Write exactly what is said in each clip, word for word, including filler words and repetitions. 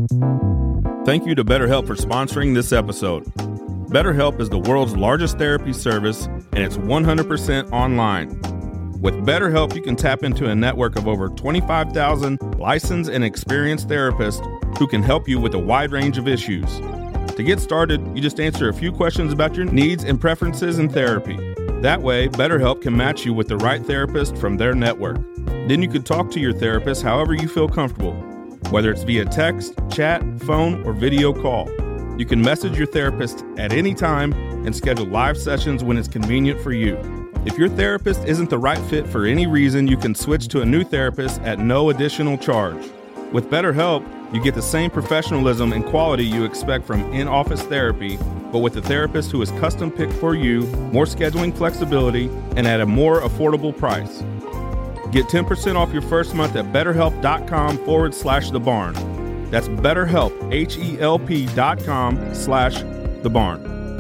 Thank you to BetterHelp for sponsoring this episode. BetterHelp is the world's largest therapy service, and it's one hundred percent online. With BetterHelp, you can tap into a network of over twenty-five thousand licensed and experienced therapists who can help you with a wide range of issues. To get started, you just answer a few questions about your needs and preferences in therapy. That way, BetterHelp can match you with the right therapist from their network. Then you can talk to your therapist however you feel comfortable, whether it's via text, chat, phone, or video call. You can message your therapist at any time and schedule live sessions when it's convenient for you. If your therapist isn't the right fit for any reason, you can switch to a new therapist at no additional charge. With BetterHelp, you get the same professionalism and quality you expect from in-office therapy, but with a therapist who is custom picked for you, more scheduling flexibility, and at a more affordable price. Get ten percent off your first month at betterhelp.com forward slash the barn. That's BetterHelp, H-E-L-P dot com slash the barn.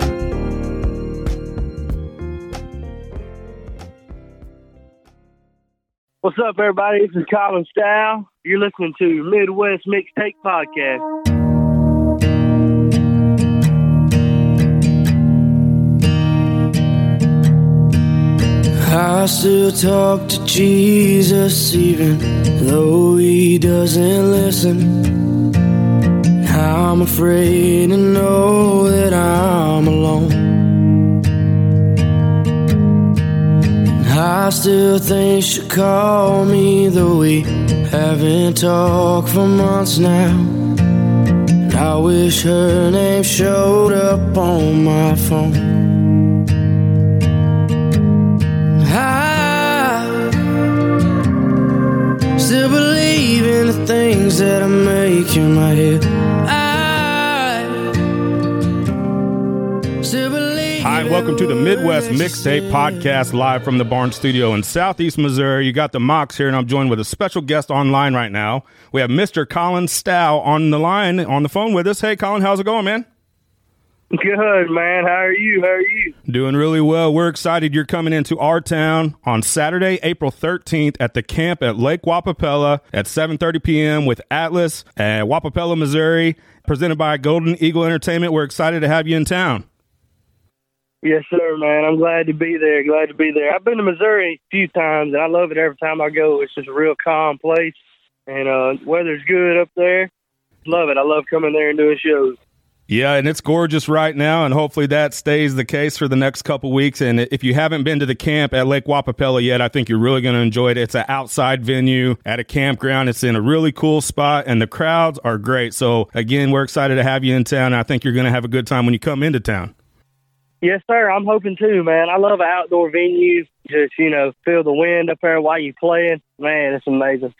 What's up, everybody? This is Colin Stow. You're listening to Midwest Mixtape Podcast. I still talk to Jesus even though he doesn't listen. I'm afraid to know that I'm alone. I still think she'll call me, though we haven't talked for months now. And I wish her name showed up on my phone. I still believe in the things that I make in my head. I still believe. Hi, and welcome to the Midwest Mixtape Podcast, live from the Barn Studio in Southeast Missouri. You got the Mox here, and I'm joined with a special guest online right now. We have Mister Colin Stow on the line, on the phone with us. Hey, Colin, how's it going, man? Good, man. How are you? How are you? Doing really well. We're excited you're coming into our town on Saturday, April thirteenth at the camp at Lake Wappapella at seven thirty p.m. with Atlas at Wappapella, Missouri, presented by Golden Eagle Entertainment. We're excited to have you in town. Yes, sir, man. I'm glad to be there. Glad to be there. I've been to Missouri a few times, and I love it every time I go. It's just a real calm place, and uh, weather's good up there. Love it. I love coming there and doing shows. Yeah, and it's gorgeous right now, and hopefully that stays the case for the next couple weeks. And if you haven't been to the camp at Lake Wappapella yet, I think you're really going to enjoy it. It's an outside venue at a campground. It's in a really cool spot, and the crowds are great. So, again, we're excited to have you in town. I think you're going to have a good time when you come into town. Yes, sir. I'm hoping too, man. I love an outdoor venue. Just, you know, feel the wind up there while you're playing. Man, it's amazing.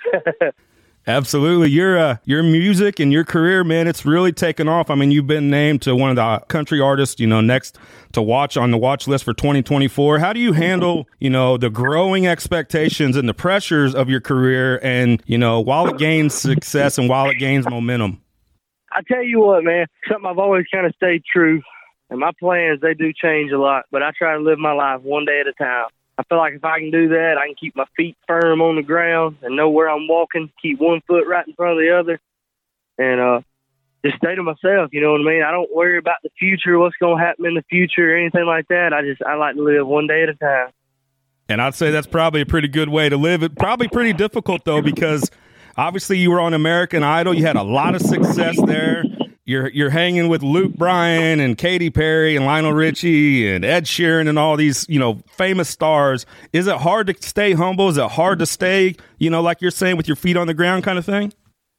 Absolutely. Your uh, your music and your career, man, it's really taken off. I mean, you've been named to one of the country artists, you know, next to watch on the watch list for twenty twenty-four. How do you handle, you know, the growing expectations and the pressures of your career and, you know, while it gains success and while it gains momentum? I tell you what, man, something I've always kind of stayed true. And my plans, they do change a lot, but I try to live my life one day at a time. I feel like if I can do that, I can keep my feet firm on the ground and know where I'm walking, keep one foot right in front of the other, and uh, just stay to myself, you know what I mean? I don't worry about the future, what's going to happen in the future or anything like that. I just, I like to live one day at a time. And I'd say that's probably a pretty good way to live it. Probably pretty difficult, though, because obviously you were on American Idol. You had a lot of success there. You're you're hanging with Luke Bryan and Katy Perry and Lionel Richie and Ed Sheeran and all these, you know, famous stars. Is it hard to stay humble? Is it hard to stay, you know, like you're saying, with your feet on the ground kind of thing?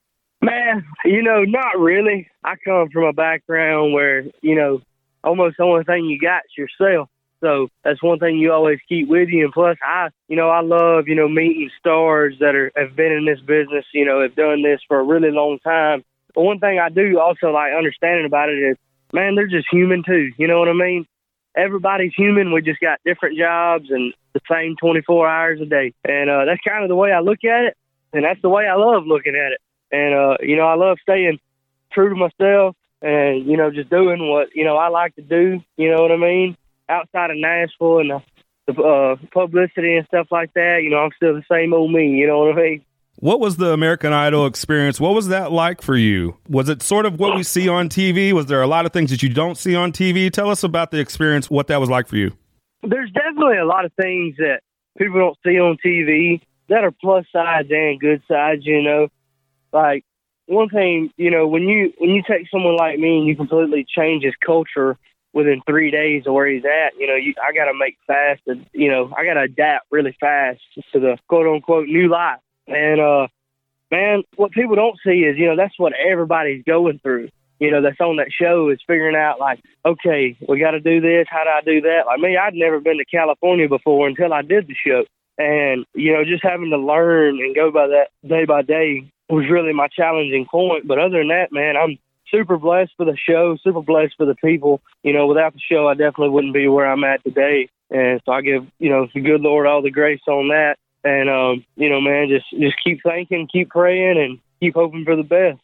Man, you know, not really. I come from a background where, you know, almost the only thing you got is yourself. So that's one thing you always keep with you. And plus, I, you know, I love, you know, meeting stars that are have been in this business, you know, have done this for a really long time. But one thing I do also like understanding about it is, man, they're just human too. You know what I mean? Everybody's human. We just got different jobs and the same twenty-four hours a day. And uh, that's kind of the way I look at it. And that's the way I love looking at it. And, uh, you know, I love staying true to myself and, you know, just doing what, you know, I like to do. You know what I mean? Outside of Nashville and the, the uh, publicity and stuff like that, you know, I'm still the same old me. You know what I mean? What was the American Idol experience? What was that like for you? Was it sort of what we see on T V? Was there a lot of things that you don't see on T V? Tell us about the experience, what that was like for you. There's definitely a lot of things that people don't see on T V that are plus sides and good sides, you know. Like, one thing, you know, when you when you take someone like me and you completely change his culture within three days of where he's at, you know, you, I got to make fast, and, you know, I got to adapt really fast to the quote-unquote new life. And, uh, man, what people don't see is, you know, that's what everybody's going through. You know, that's on that show is figuring out, like, okay, we got to do this. How do I do that? Like me, I'd never been to California before until I did the show. And, you know, just having to learn and go by that day by day was really my challenging point. But other than that, man, I'm super blessed for the show, super blessed for the people. You know, without the show, I definitely wouldn't be where I'm at today. And so I give, you know, the good Lord all the grace on that. And, um, you know, man, just, just keep thinking, keep praying, and keep hoping for the best.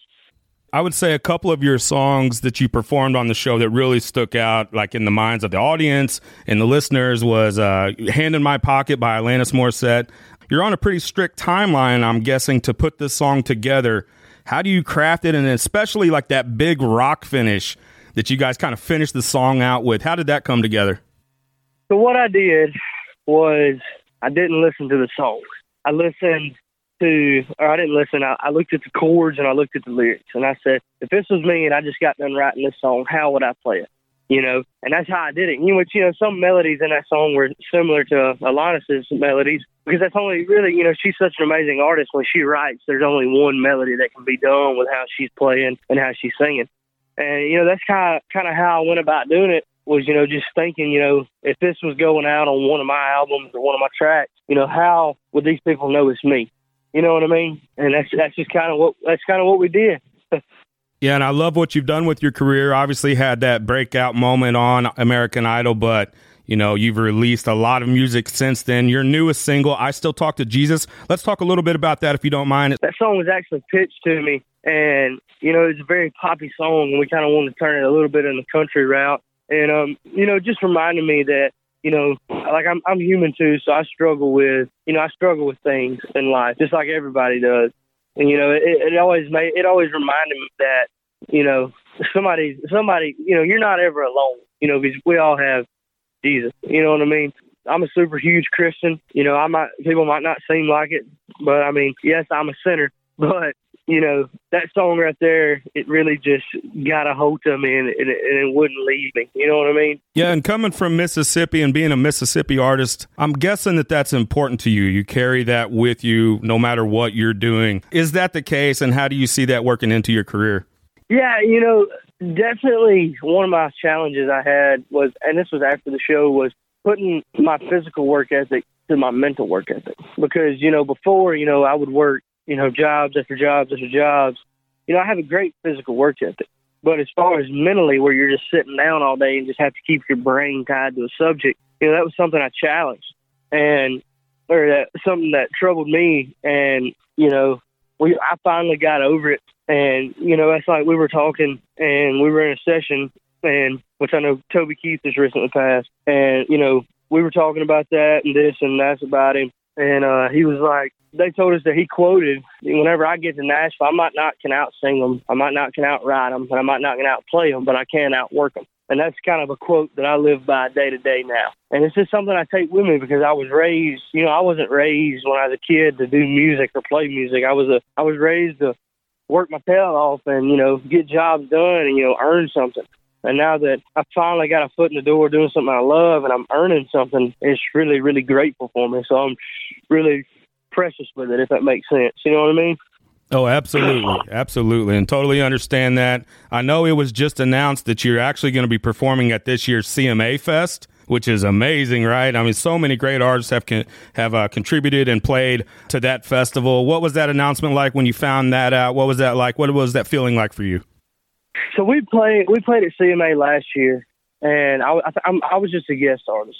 I would say a couple of your songs that you performed on the show that really stuck out, like in the minds of the audience and the listeners, was uh, Hand in My Pocket by Alanis Morissette. You're on a pretty strict timeline, I'm guessing, to put this song together. How do you craft it? And especially like that big rock finish that you guys kind of finished the song out with. How did that come together? So what I did was I didn't listen to the song. I listened to, or I didn't listen, I, I looked at the chords and I looked at the lyrics. And I said, if this was me and I just got done writing this song, how would I play it? You know, and that's how I did it. You know, you know, some melodies in that song were similar to Alanis's melodies, because that's only really, you know, she's such an amazing artist. When she writes, there's only one melody that can be done with how she's playing and how she's singing. And, you know, that's kind of kind of how I went about doing it, was, you know, just thinking, you know, if this was going out on one of my albums or one of my tracks, you know, how would these people know it's me? You know what I mean? And that's that's just kind of what that's kind of what we did. Yeah, and I love what you've done with your career. Obviously had that breakout moment on American Idol, but, you know, you've released a lot of music since then. Your newest single, I Still Talk to Jesus. Let's talk a little bit about that, if you don't mind. That song was actually pitched to me, and, you know, it's a very poppy song, and we kind of wanted to turn it a little bit in the country route. And, um, you know, just reminded me that, you know, like I'm I'm human too, so I struggle with, you know, I struggle with things in life, just like everybody does. And, you know, it, it always made, it always reminded me that, you know, somebody, somebody, you know, you're not ever alone, you know, because we all have Jesus, you know what I mean? I'm a super huge Christian, you know, I might, people might not seem like it, but I mean, yes, I'm a sinner, but, you know, that song right there, it really just got a hold of me, and it, and it wouldn't leave me. You know what I mean? Yeah, and coming from Mississippi and being a Mississippi artist, I'm guessing that that's important to you. You carry that with you no matter what you're doing. Is that the case, and how do you see that working into your career? Yeah, you know, definitely one of my challenges I had was, and this was after the show, was putting my physical work ethic to my mental work ethic. Because, you know, before, you know, I would work, you know, jobs after jobs after jobs. You know, I have a great physical work ethic. But as far as mentally, where you're just sitting down all day and just have to keep your brain tied to a subject, you know, that was something I challenged. And, or that, something that troubled me. And, you know, we I finally got over it. And, you know, that's like we were talking and we were in a session, and which I know Toby Keith has recently passed. And, you know, we were talking about that and this and that's about him. And uh, he was like, they told us that he quoted, whenever I get to Nashville, I might not can out sing them, I might not can out write them, and I might not can out play them, but I can outwork them. And that's kind of a quote that I live by day to day now. And it's just something I take with me, because I was raised, you know, I wasn't raised when I was a kid to do music or play music. I was a, I was raised to work my tail off and, you know, get jobs done and, you know, earn something. And now that I finally got a foot in the door doing something I love and I'm earning something, it's really, really grateful for me. So I'm really precious with it, if that makes sense. You know what I mean? Oh, absolutely. Absolutely. And totally understand that. I know it was just announced that you're actually going to be performing at this year's C M A Fest, which is amazing, right? I mean, so many great artists have con- have uh, contributed and played to that festival. What was that announcement like when you found that out? What was that like? What was that feeling like for you? So we played we played at C M A last year, and I, I, I'm, I was just a guest artist.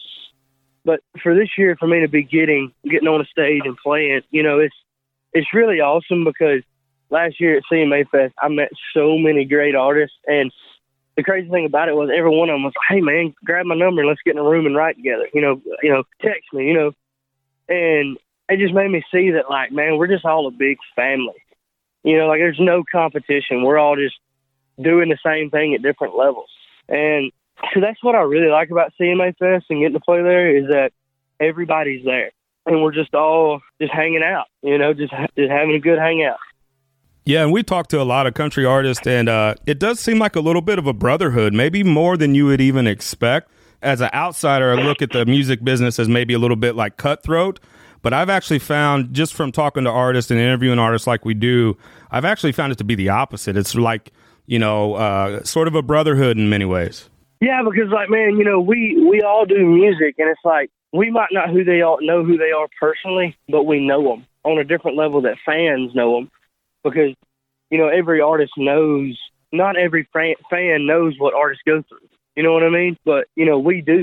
But for this year, for me to be getting getting on a stage and playing, you know, it's it's really awesome, because last year at C M A Fest, I met so many great artists, and the crazy thing about it was every one of them was like, "Hey man, grab my number and let's get in a room and write together." You know, you know, text me, you know, and it just made me see that, like, man, we're just all a big family. You know, like, there's no competition. We're all just doing the same thing at different levels. And so that's what I really like about C M A Fest and getting to play there, is that everybody's there. And we're just all just hanging out, you know, just, just having a good hangout. Yeah, and we talked to a lot of country artists, and uh, it does seem like a little bit of a brotherhood, maybe more than you would even expect. As an outsider, I look at the music business as maybe a little bit like cutthroat. But I've actually found, just from talking to artists and interviewing artists like we do, I've actually found it to be the opposite. It's like, you know, uh, sort of a brotherhood in many ways. Yeah, because, like, man, you know, we, we all do music, and it's like, we might not who they are, know who they are personally, but we know them on a different level that fans know them. Because, you know, every artist knows, not every fan knows what artists go through. You know what I mean? But, you know, we do.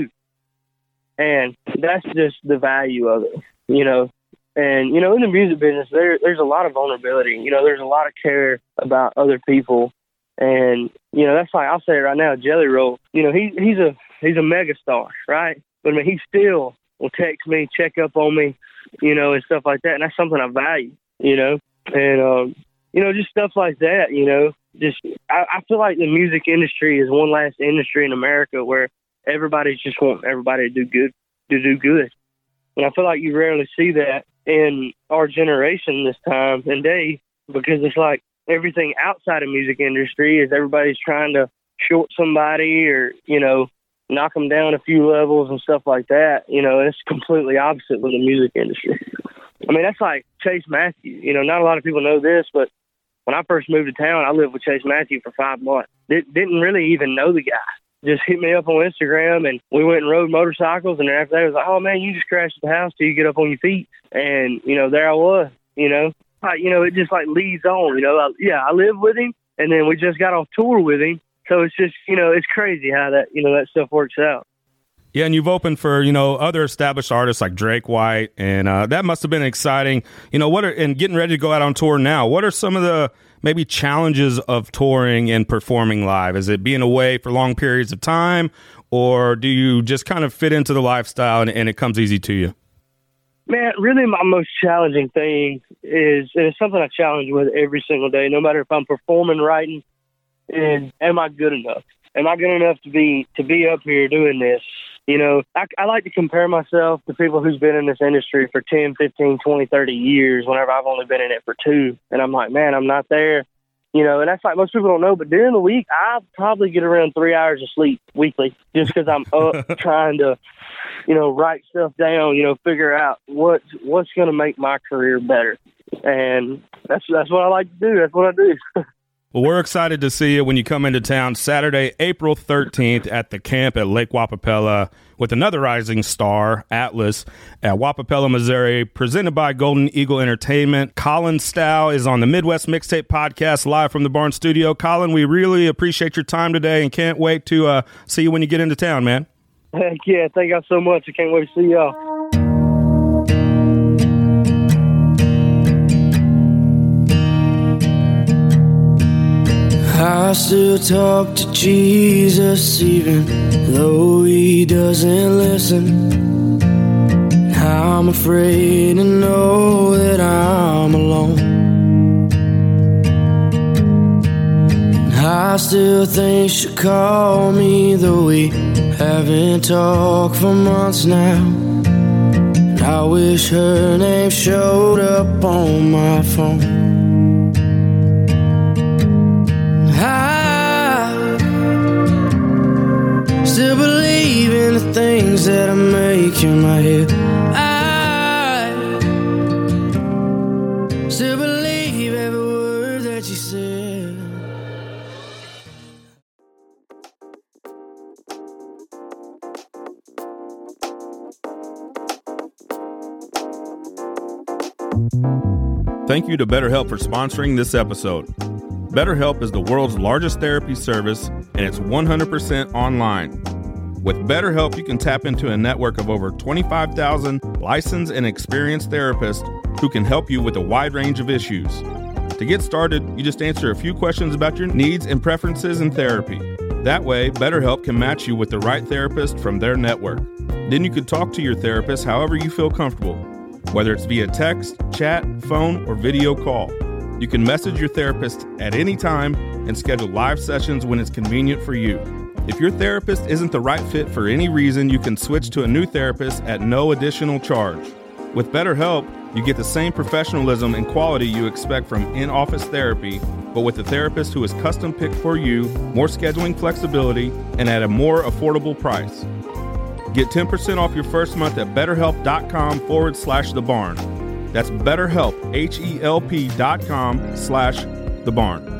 And that's just the value of it. You know, and, you know, in the music business, there there's a lot of vulnerability. You know, there's a lot of care about other people. And, you know, that's like, I'll say it right now, Jelly Roll, you know, he he's a he's a megastar, right? But, I mean, he still will text me, check up on me, you know, and stuff like that. And that's something I value, you know. And, um, you know, just stuff like that, you know. Just I, I feel like the music industry is one last industry in America where everybody's just want everybody to do good, to do good. And I feel like you rarely see that in our generation this time and day, because it's like everything outside of music industry is everybody's trying to short somebody or, you know, knock them down a few levels and stuff like that. You know, it's completely opposite with the music industry. I mean, that's like Chase Matthews. You know, not a lot of people know this, but when I first moved to town, I lived with Chase Matthews for five months. Did, didn't really even know the guy. Just hit me up on Instagram, and we went and rode motorcycles. And then after that, I was like, oh, man, you just crashed at the house till you get up on your feet. And, you know, there I was, you know. I, you know, it just, like, leads on, you know. I, yeah, I live with him, and then we just got off tour with him. So it's just, you know, it's crazy how that, you know, that stuff works out. Yeah, and you've opened for, you know, other established artists like Drake White, and uh, that must have been exciting. You know, what are, and getting ready to go out on tour now, what are some of the maybe challenges of touring and performing live? Is it being away for long periods of time, or do you just kind of fit into the lifestyle and, and it comes easy to you? Man, really my most challenging thing is, and it's something I challenge with every single day, no matter if I'm performing, writing, is am I good enough? Am I good enough to be to be up here doing this? You know, I, I like to compare myself to people who's been in this industry for ten, fifteen, twenty, thirty years whenever I've only been in it for two. And I'm like, man, I'm not there. You know, and that's like most people don't know, but during the week, I probably get around three hours of sleep weekly just because I'm up trying to, you know, write stuff down, you know, figure out what, what's going to make my career better. And that's that's what I like to do. That's what I do. Well, we're excited to see you when you come into town Saturday, April thirteenth at the camp at Lake Wappapella with another rising star, Atlas, at Wappapella, Missouri, presented by Golden Eagle Entertainment. Colin Stow is on the Midwest Mixtape Podcast live from the Barn Studio. Colin, we really appreciate your time today and can't wait to uh, see you when you get into town, man. Heck yeah, thank y'all so much. I can't wait to see y'all. I still talk to Jesus even though he doesn't listen. I'm afraid to know that I'm alone. I still think she'll call me though we haven't talked for months now. And I wish her name showed up on my phone. Still believe in the things that I make in my head. I still believe every word that you said. Thank you to BetterHelp for sponsoring this episode. BetterHelp is the world's largest therapy service, and it's one hundred percent online. With BetterHelp, you can tap into a network of over twenty-five thousand licensed and experienced therapists who can help you with a wide range of issues. To get started, you just answer a few questions about your needs and preferences in therapy. That way, BetterHelp can match you with the right therapist from their network. Then you can talk to your therapist however you feel comfortable. whether it's via text, chat, phone, or video call. You can message your therapist at any time and schedule live sessions when it's convenient for you. If your therapist isn't the right fit for any reason, you can switch to a new therapist at no additional charge. With BetterHelp, you get the same professionalism and quality you expect from in-office therapy, but with a therapist who is custom picked for you, more scheduling flexibility, and at a more affordable price. Get ten percent off your first month at betterhelp.com forward slash the barn. That's BetterHelp, H E L P dot com slash the barn.